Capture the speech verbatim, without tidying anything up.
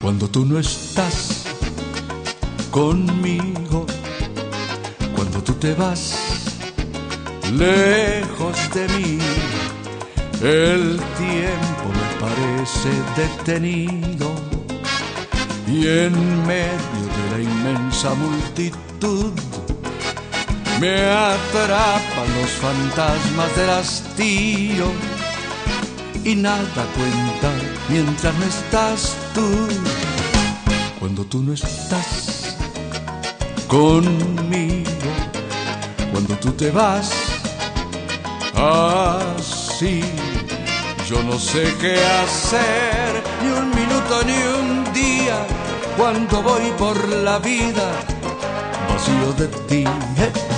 Cuando tú no estás conmigo, cuando tú te vas lejos de mí, el tiempo me parece detenido y en medio de la inmensa multitud me atrapan los fantasmas del hastío y nada cuenta mientras no estás tú. Cuando tú no estás conmigo, cuando tú te vas así, yo no sé qué hacer, ni un minuto ni un día, cuando voy por la vida vacío de ti.